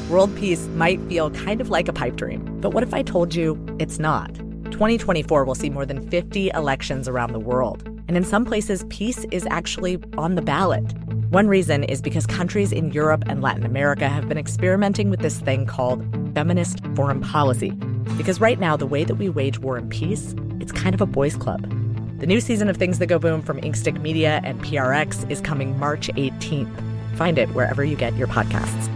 World peace might feel kind of like a pipe dream, but what if I told you it's not? 2024 will see more than 50 elections around the world, and in some places, peace is actually on the ballot. One reason is because countries in Europe and Latin America have been experimenting with this thing called feminist foreign policy. Because right now, the way that we wage war and peace, it's kind of a boys' club. The new season of Things That Go Boom from Inkstick Media and PRX is coming March 18th. Find it wherever you get your podcasts.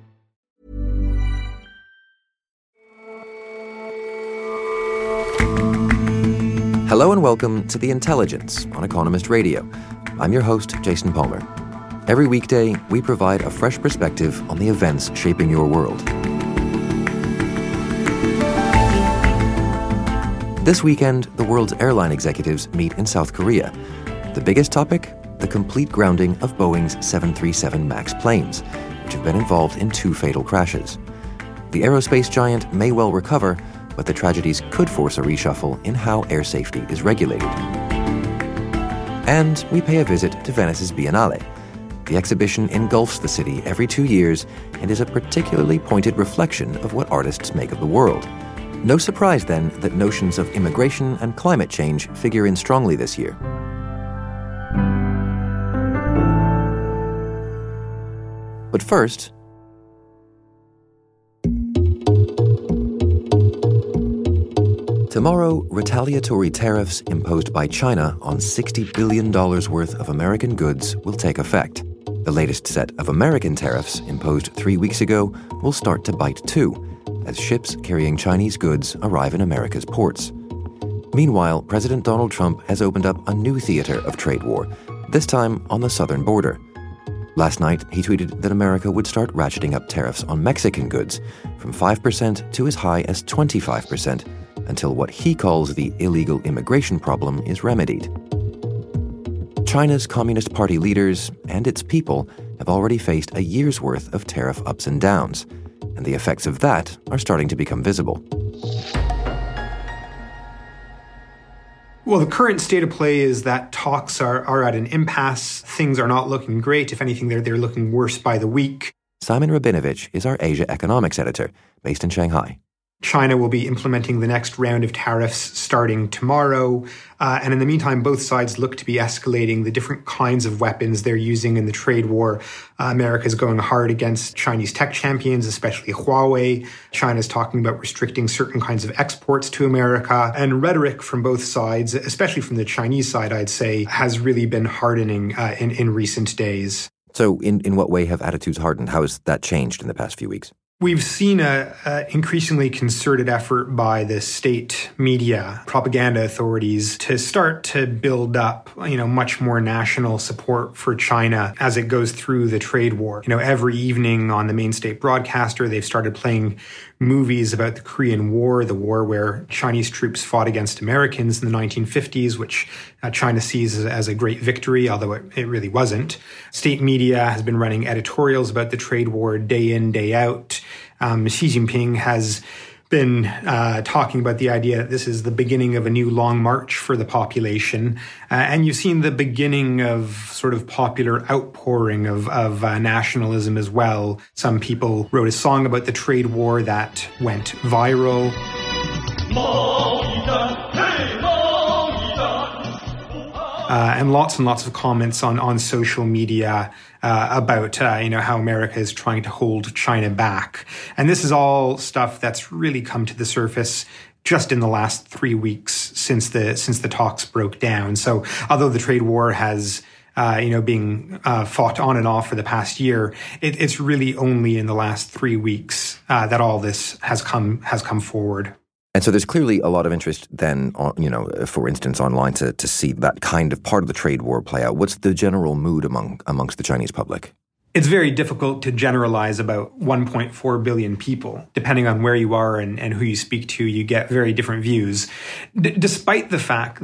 Hello and welcome to The Intelligence on Economist Radio. I'm your host, Jason Palmer. Every weekday, we provide a fresh perspective on the events shaping your world. This weekend, the world's airline executives meet in South Korea. The biggest topic? The complete grounding of Boeing's 737 MAX planes, which have been involved in 2 fatal crashes. The aerospace giant may well recover, but the tragedies could force a reshuffle in how air safety is regulated. And we pay a visit to Venice's Biennale. The exhibition engulfs the city every 2 years and is a particularly pointed reflection of what artists make of the world. No surprise, then, that notions of immigration and climate change figure in strongly this year. But first, tomorrow, retaliatory tariffs imposed by China on $60 billion worth of American goods will take effect. The latest set of American tariffs, imposed 3 weeks ago, will start to bite too, as ships carrying Chinese goods arrive in America's ports. Meanwhile, President Donald Trump has opened up a new theater of trade war, this time on the southern border. Last night, he tweeted that America would start ratcheting up tariffs on Mexican goods from 5% to as high as 25%, until what he calls the illegal immigration problem is remedied. China's Communist Party leaders and its people have already faced a year's worth of tariff ups and downs, and the effects of that are starting to become visible. Well, the current state of play is that talks are at an impasse. Things are not looking great. If anything, they're looking worse by the week. Simon Rabinovich is our Asia economics editor, based in Shanghai. China will be implementing the next round of tariffs starting tomorrow. And in the meantime, both sides look to be escalating the different kinds of weapons they're using in the trade war. America is going hard against Chinese tech champions, especially Huawei. China's talking about restricting certain kinds of exports to America. And rhetoric from both sides, especially from the Chinese side, I'd say, has really been hardening in recent days. So in what way have attitudes hardened? How has that changed in the past few weeks? We've seen a increasingly concerted effort by the state media, propaganda authorities to start to build up, much more national support for China as it goes through the trade war. Every evening on the main state broadcaster, they've started playing movies about the Korean War, the war where Chinese troops fought against Americans in the 1950s, which China sees as a great victory, although it really wasn't. State media has been running editorials about the trade war day in, day out. Xi Jinping has been talking about the idea that this is the beginning of a new long march for the population. And you've seen the beginning of sort of popular outpouring of nationalism as well. Some people wrote a song about the trade war that went viral. And lots of comments on social media about how America is trying to hold China back. And this is all stuff that's really come to the surface just in the last 3 weeks since the talks broke down. So although the trade war has being fought on and off for the past year, it's really only in the last 3 weeks that all this has come forward. And so there's clearly a lot of interest then, for instance, online to see that kind of part of the trade war play out. What's the general mood amongst the Chinese public? It's very difficult to generalize about 1.4 billion people. Depending on where you are and who you speak to, you get very different views. Despite the fact that,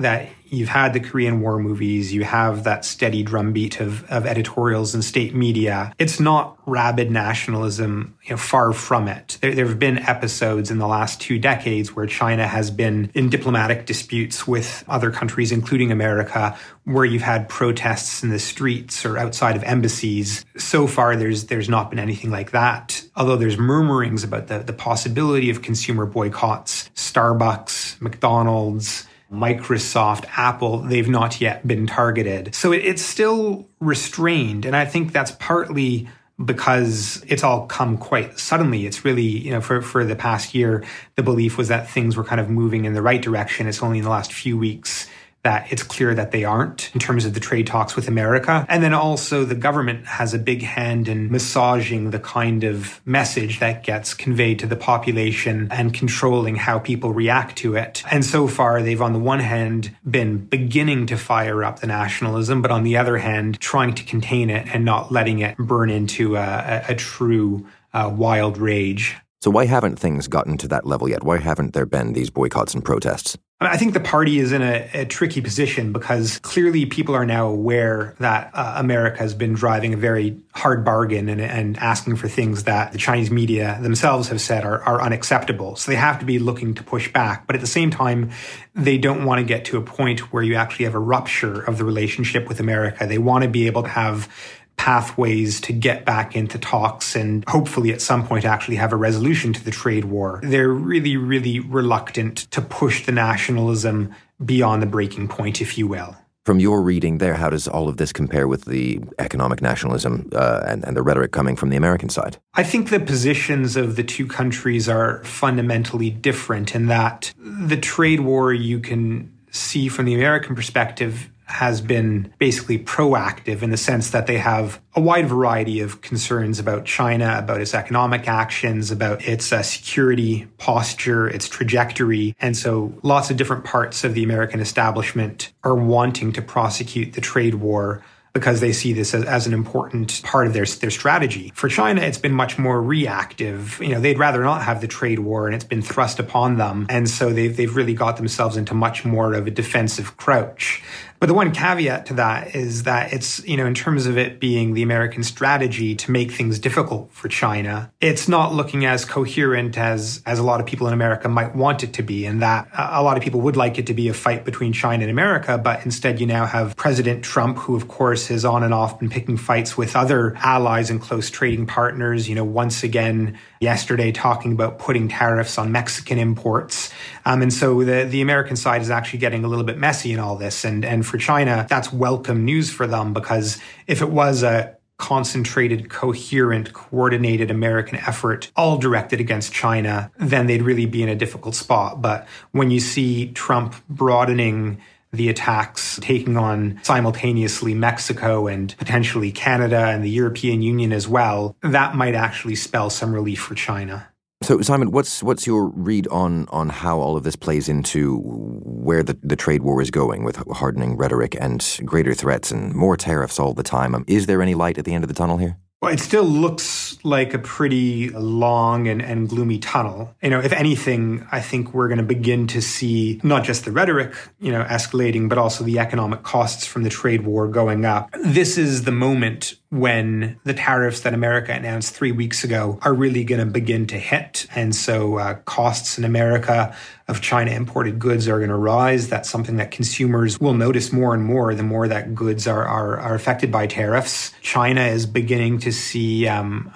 you've had the Korean War movies, you have that steady drumbeat of editorials and state media. It's not rabid nationalism, far from it. There have been episodes in the last 2 decades where China has been in diplomatic disputes with other countries, including America, where you've had protests in the streets or outside of embassies. So far, there's not been anything like that. Although there's murmurings about the possibility of consumer boycotts. Starbucks, McDonald's, Microsoft, Apple, they've not yet been targeted. So it's still restrained. And I think that's partly because it's all come quite suddenly. It's really, for the past year, the belief was that things were kind of moving in the right direction. It's only in the last few weeks that it's clear that they aren't in terms of the trade talks with America. And then also the government has a big hand in massaging the kind of message that gets conveyed to the population and controlling how people react to it. And so far, they've on the one hand been beginning to fire up the nationalism, but on the other hand, trying to contain it and not letting it burn into a true wild rage. So why haven't things gotten to that level yet? Why haven't there been these boycotts and protests? I think the party is in a tricky position because clearly people are now aware that America has been driving a very hard bargain and asking for things that the Chinese media themselves have said are unacceptable. So they have to be looking to push back. But at the same time, they don't want to get to a point where you actually have a rupture of the relationship with America. They want to be able to have pathways to get back into talks and hopefully at some point actually have a resolution to the trade war. They're really, really reluctant to push the nationalism beyond the breaking point, if you will. From your reading there, how does all of this compare with the economic nationalism and the rhetoric coming from the American side? I think the positions of the two countries are fundamentally different in that the trade war you can see from the American perspective has been basically proactive in the sense that they have a wide variety of concerns about China, about its economic actions, about its security posture, its trajectory. And so lots of different parts of the American establishment are wanting to prosecute the trade war because they see this as an important part of their strategy. For China, it's been much more reactive. They'd rather not have the trade war, and it's been thrust upon them. And so they've really got themselves into much more of a defensive crouch. But the one caveat to that is that it's, in terms of it being the American strategy to make things difficult for China, it's not looking as coherent as a lot of people in America might want it to be. And that a lot of people would like it to be a fight between China and America. But instead, you now have President Trump, who, of course, has on and off been picking fights with other allies and close trading partners. Once again, yesterday talking about putting tariffs on Mexican imports. And so the American side is actually getting a little bit messy in all this. And for China, that's welcome news for them, because if it was a concentrated, coherent, coordinated American effort all directed against China, then they'd really be in a difficult spot. But when you see Trump broadening the attacks, taking on simultaneously Mexico and potentially Canada and the European Union as well, that might actually spell some relief for China. So, Simon, what's your read on how all of this plays into where the trade war is going with hardening rhetoric and greater threats and more tariffs all the time? Is there any light at the end of the tunnel here? Well, it still looks like a pretty long and gloomy tunnel. If anything, I think we're going to begin to see not just the rhetoric, escalating, but also the economic costs from the trade war going up. This is the moment when the tariffs that America announced 3 weeks ago are really going to begin to hit. And so costs in America of China imported goods are going to rise. That's something that consumers will notice more and more the more that goods are affected by tariffs. China is beginning to see,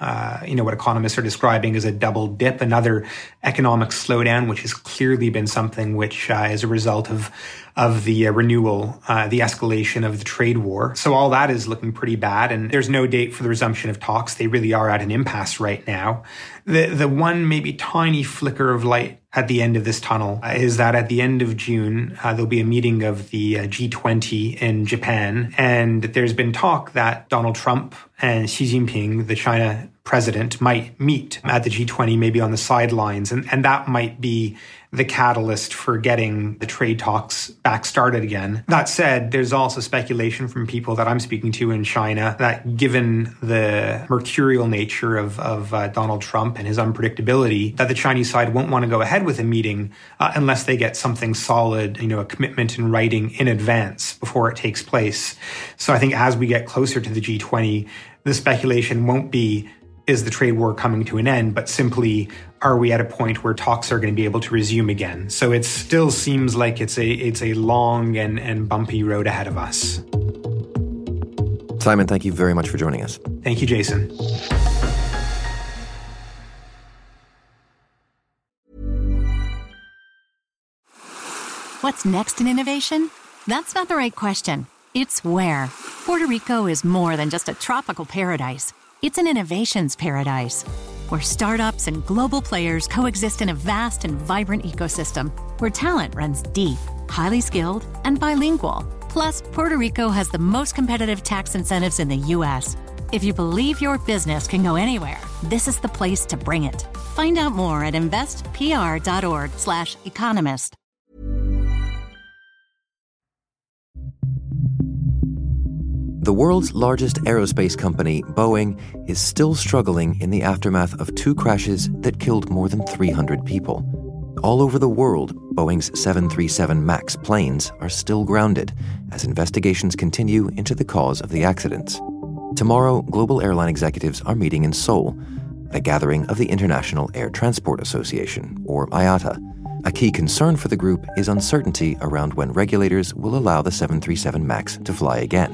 what economists are describing as a double dip, another economic slowdown, which has clearly been something which is a result of the renewal, the escalation of the trade war. So all that is looking pretty bad, and there's no date for the resumption of talks. They really are at an impasse right now. The one maybe tiny flicker of light at the end of this tunnel is that at the end of June, there'll be a meeting of the G20 in Japan. And there's been talk that Donald Trump and Xi Jinping, the China president might meet at the G20, maybe on the sidelines. And that might be the catalyst for getting the trade talks back started again. That said, there's also speculation from people that I'm speaking to in China that given the mercurial nature of Donald Trump and his unpredictability, that the Chinese side won't want to go ahead with a meeting unless they get something solid, a commitment in writing in advance before it takes place. So I think as we get closer to the G20, the speculation won't be, is the trade war coming to an end, but simply, are we at a point where talks are going to be able to resume again? So it still seems like it's a long and bumpy road ahead of us. Simon, thank you very much for joining us. Thank you, Jason. What's next in innovation? That's not the right question. It's where. Puerto Rico is more than just a tropical paradise. It's an innovations paradise, where startups and global players coexist in a vast and vibrant ecosystem, where talent runs deep, highly skilled, and bilingual. Plus, Puerto Rico has the most competitive tax incentives in the U.S. If you believe your business can go anywhere, this is the place to bring it. Find out more at investpr.org/economist. The world's largest aerospace company, Boeing, is still struggling in the aftermath of two crashes that killed more than 300 people. All over the world, Boeing's 737 MAX planes are still grounded as investigations continue into the cause of the accidents. Tomorrow, global airline executives are meeting in Seoul at a gathering of the International Air Transport Association, or IATA. A key concern for the group is uncertainty around when regulators will allow the 737 MAX to fly again.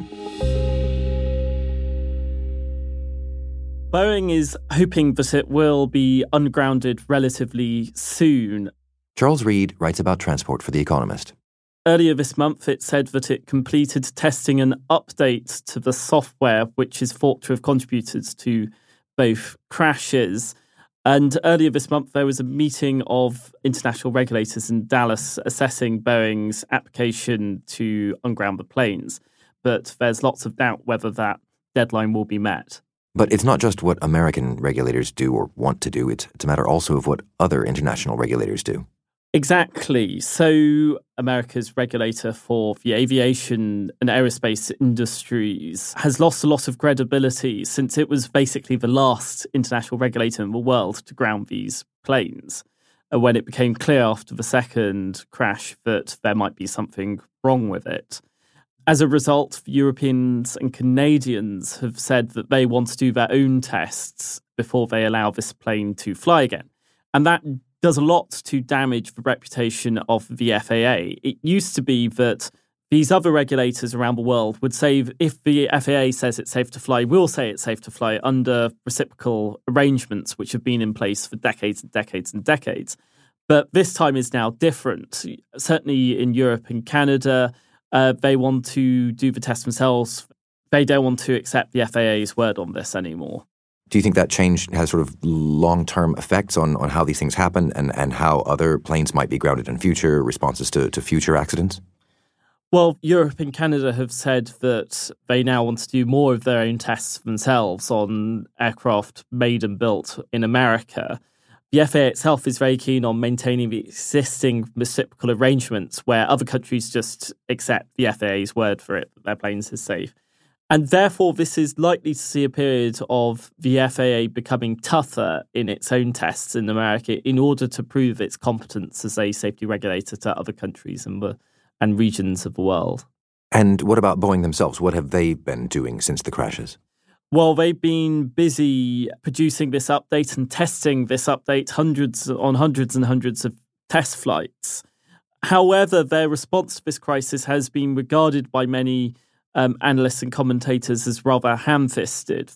Boeing is hoping that it will be ungrounded relatively soon. Charles Reed writes about transport for The Economist. Earlier this month, it said that it completed testing an update to the software, which is thought to have contributed to both crashes. And earlier this month, there was a meeting of international regulators in Dallas assessing Boeing's application to unground the planes. But there's lots of doubt whether that deadline will be met. But it's not just what American regulators do or want to do. It's a matter also of what other international regulators do. Exactly. So America's regulator for the aviation and aerospace industries has lost a lot of credibility since it was basically the last international regulator in the world to ground these planes. When it became clear after the second crash that there might be something wrong with it. As a result, Europeans and Canadians have said that they want to do their own tests before they allow this plane to fly again. And that does a lot to damage the reputation of the FAA. It used to be that these other regulators around the world would say if the FAA says it's safe to fly, we'll say it's safe to fly under reciprocal arrangements which have been in place for decades and decades and decades. But this time is now different. Certainly in Europe and Canada, they want to do the test themselves. They don't want to accept the FAA's word on this anymore. Do you think that change has sort of long-term effects on how these things happen and how other planes might be grounded in future, responses to future accidents? Well, Europe and Canada have said that they now want to do more of their own tests themselves on aircraft made and built in America. The FAA itself is very keen on maintaining the existing reciprocal arrangements where other countries just accept the FAA's word for it that their planes are safe. And therefore, this is likely to see a period of the FAA becoming tougher in its own tests in America in order to prove its competence as a safety regulator to other countries and regions of the world. And what about Boeing themselves? What have they been doing since the crashes? Well, they've been busy producing this update and testing this update hundreds and hundreds of test flights. However, their response to this crisis has been regarded by many analysts and commentators as rather ham-fisted.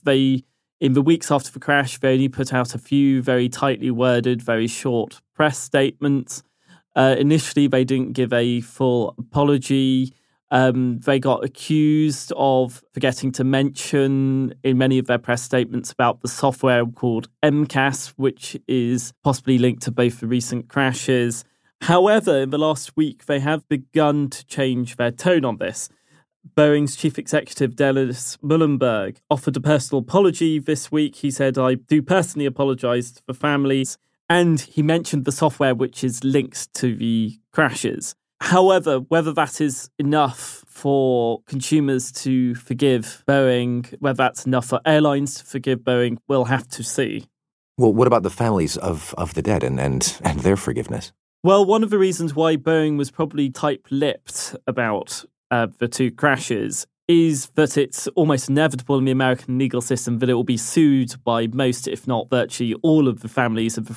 In the weeks after the crash, they only put out a few very tightly worded, very short press statements. Initially, they didn't give a full apology. They got accused of forgetting to mention in many of their press statements about the software called MCAS, which is possibly linked to both the recent crashes. However, in the last week, they have begun to change their tone on this. Boeing's chief executive, Dennis Muilenburg, offered a personal apology this week. He said, "I do personally apologise for families." And he mentioned the software which is linked to the crashes. However, whether that is enough for consumers to forgive Boeing, whether that's enough for airlines to forgive Boeing, we'll have to see. Well, what about the families of the dead and their forgiveness? Well, one of the reasons why Boeing was probably tight-lipped about the two crashes is that it's almost inevitable in the American legal system that it will be sued by most, if not virtually all, of the families of the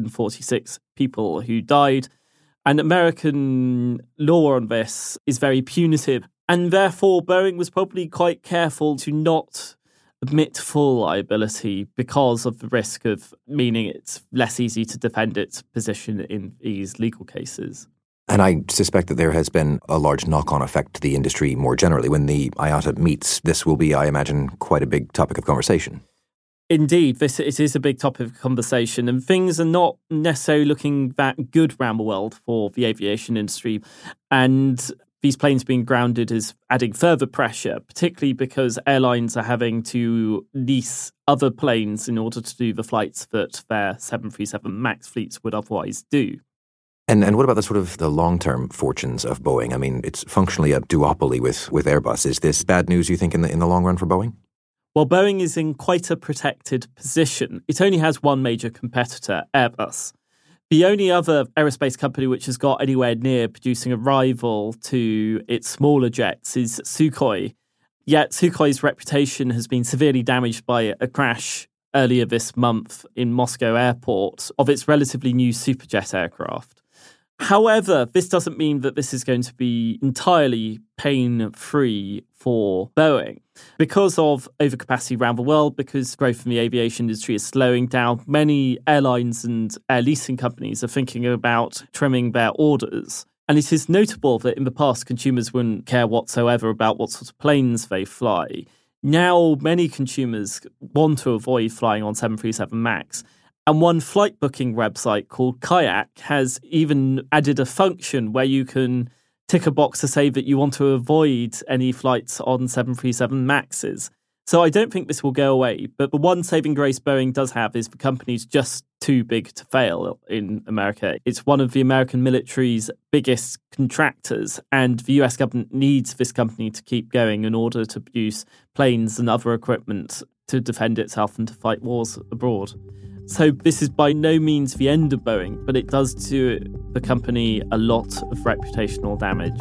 346 people who died. And American law on this is very punitive. And therefore, Boeing was probably quite careful to not admit full liability because of the risk of meaning it's less easy to defend its position in these legal cases. And I suspect that there has been a large knock-on effect to the industry more generally. When the IATA meets, this will be, I imagine, quite a big topic of conversation. Indeed, it is a big topic of conversation, and things are not necessarily looking that good around the world for the aviation industry. And these planes being grounded is adding further pressure, particularly because airlines are having to lease other planes in order to do the flights that their 737 MAX fleets would otherwise do. And what about the long-term fortunes of Boeing? I mean, it's functionally a duopoly with Airbus. Is this bad news, you think, in the long run for Boeing? Well, Boeing is in quite a protected position. It only has one major competitor, Airbus. The only other aerospace company which has got anywhere near producing a rival to its smaller jets is Sukhoi. Yet Sukhoi's reputation has been severely damaged by a crash earlier this month in Moscow airport of its relatively new Superjet aircraft. However, this doesn't mean that this is going to be entirely pain-free for Boeing. Because of overcapacity around the world, because growth in the aviation industry is slowing down, many airlines and air leasing companies are thinking about trimming their orders. And it is notable that in the past, consumers wouldn't care whatsoever about what sort of planes they fly. Now, many consumers want to avoid flying on 737 MAX. And one flight booking website called Kayak has even added a function where you can tick a box to say that you want to avoid any flights on 737 MAXs. So I don't think this will go away. But the one saving grace Boeing does have is the company's just too big to fail in America. It's one of the American military's biggest contractors, and the US government needs this company to keep going in order to produce planes and other equipment to defend itself and to fight wars abroad. So this is by no means the end of Boeing, but it does do the company a lot of reputational damage.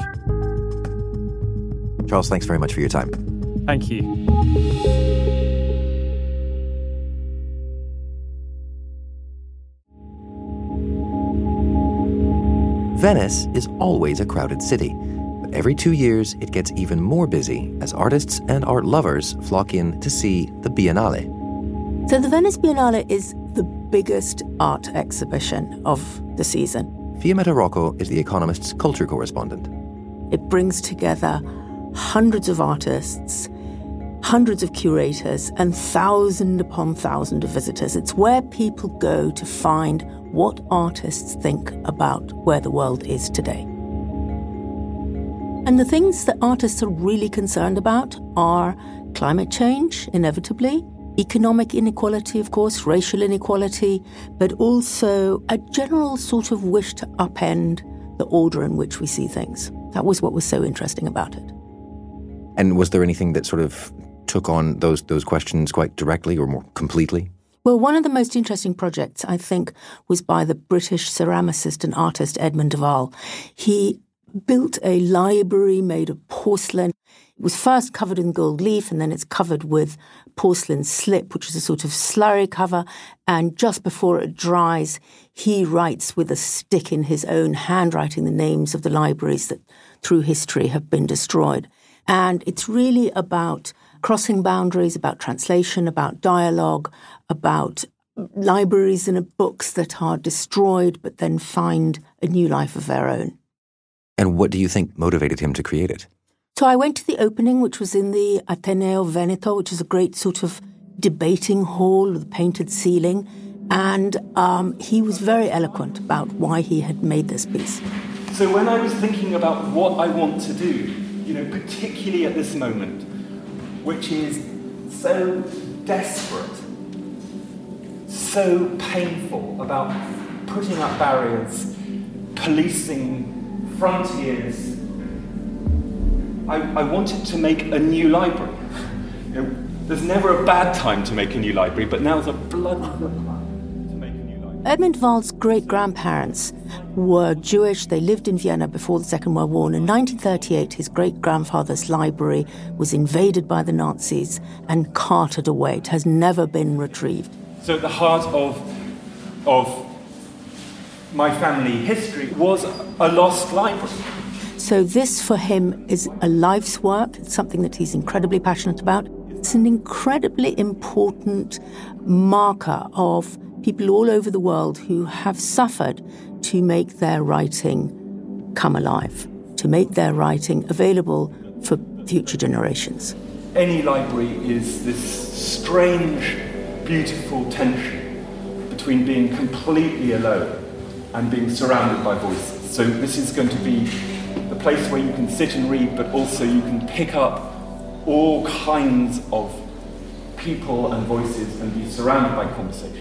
Charles, thanks very much for your time. Thank you. Venice is always a crowded city, but every 2 years it gets even more busy as artists and art lovers flock in to see the Biennale. So the Venice Biennale is the biggest art exhibition of the season. Fiammetta Rocco is The Economist's culture correspondent. It brings together hundreds of artists, hundreds of curators, and thousand upon thousand of visitors. It's where people go to find what artists think about where the world is today. And the things that artists are really concerned about are climate change, inevitably, economic inequality, of course, racial inequality, but also a general sort of wish to upend the order in which we see things. That was what was so interesting about it. And was there anything that sort of took on those questions quite directly or more completely? Well, one of the most interesting projects, I think, was by the British ceramicist and artist Edmund de Waal. He built a library made of porcelain. It was first covered in gold leaf, and then it's covered with porcelain slip, which is a sort of slurry cover. And just before it dries, he writes with a stick in his own handwriting the names of the libraries that through history have been destroyed. And it's really about crossing boundaries, about translation, about dialogue, about libraries and books that are destroyed but then find a new life of their own. And what do you think motivated him to create it? So I went to the opening, which was in the Ateneo Veneto, which is a great sort of debating hall with a painted ceiling. And he was very eloquent about why he had made this piece. So when I was thinking about what I want to do, particularly at this moment, which is so desperate, so painful about putting up barriers, policing frontiers. I wanted to make a new library. There's never a bad time to make a new library, but now's a bloody good time to make a new library. Edmund de Waal's great-grandparents were Jewish. They lived in Vienna before the Second World War. And in 1938, his great-grandfather's library was invaded by the Nazis and carted away. It has never been retrieved. So at the heart of my family history was a lost library. So this, for him, is a life's work. It's something that he's incredibly passionate about. It's an incredibly important marker of people all over the world who have suffered to make their writing come alive, to make their writing available for future generations. Any library is this strange, beautiful tension between being completely alone and being surrounded by voices. So this is going to be the place where you can sit and read, but also you can pick up all kinds of people and voices and be surrounded by conversation.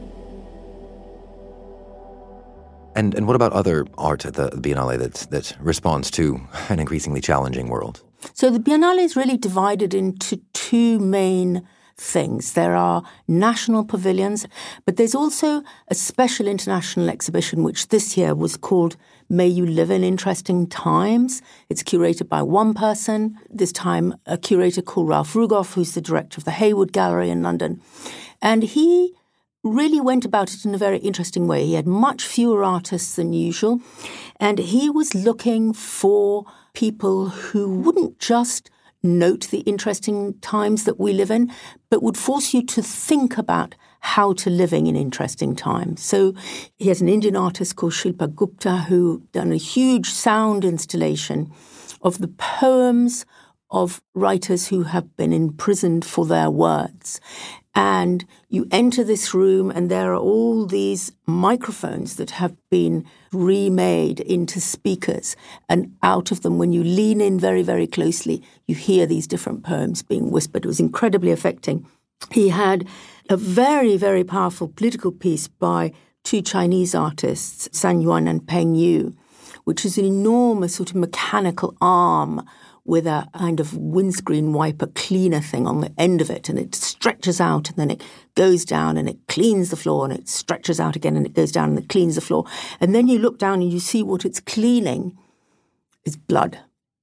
And what about other art at the Biennale that responds to an increasingly challenging world? So the Biennale is really divided into two main things. There are national pavilions, but there's also a special international exhibition, which this year was called May You Live in Interesting Times. It's curated by one person, this time a curator called Ralph Rugoff, who's the director of the Hayward Gallery in London. And he really went about it in a very interesting way. He had much fewer artists than usual, and he was looking for people who wouldn't just note the interesting times that we live in, but would force you to think about how to living in interesting times. So he has an Indian artist called Shilpa Gupta who done a huge sound installation of the poems of writers who have been imprisoned for their words. And you enter this room and there are all these microphones that have been remade into speakers. And out of them, when you lean in very, very closely, you hear these different poems being whispered. It was incredibly affecting. He had a very, very powerful political piece by two Chinese artists, San Yuan and Peng Yu, which is an enormous sort of mechanical arm with a kind of windscreen wiper cleaner thing on the end of it, and it stretches out and then it goes down and it cleans the floor and it stretches out again and it goes down and it cleans the floor. And then you look down and you see what it's cleaning is blood.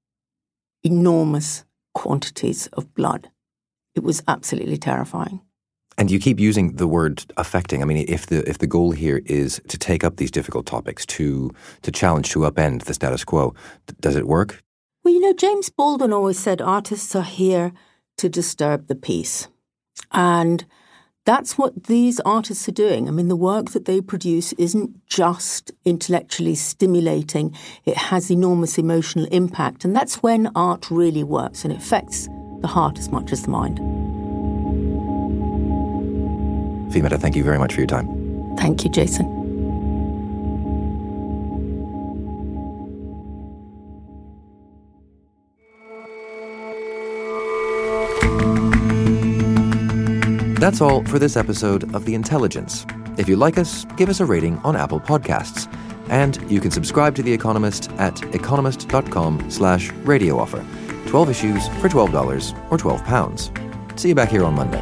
Enormous quantities of blood. It was absolutely terrifying. And you keep using the word affecting. I mean, if the goal here is to take up these difficult topics, to challenge, to upend the status quo, does it work? Well, you know, James Baldwin always said artists are here to disturb the peace. And that's what these artists are doing. I mean, the work that they produce isn't just intellectually stimulating. It has enormous emotional impact. And that's when art really works and it affects the heart as much as the mind. Fiammetta, thank you very much for your time. Thank you, Jason. That's all for this episode of The Intelligence. If you like us, give us a rating on Apple Podcasts. And you can subscribe to The Economist at economist.com/radio offer. 12 issues for $12 or £12. See you back here on Monday.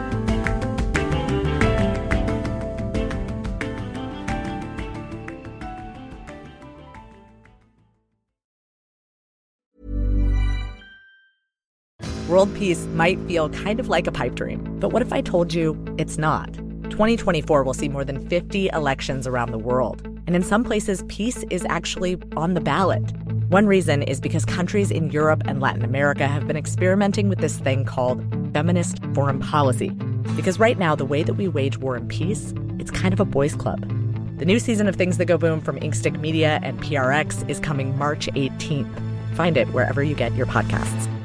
World peace might feel kind of like a pipe dream, but what if I told you it's not? 2024 will see more than 50 elections around the world, and in some places, peace is actually on the ballot. One reason is because countries in Europe and Latin America have been experimenting with this thing called feminist foreign policy. Because right now, the way that we wage war and peace, it's kind of a boys' club. The new season of Things That Go Boom from Inkstick Media and PRX is coming March 18th. Find it wherever you get your podcasts.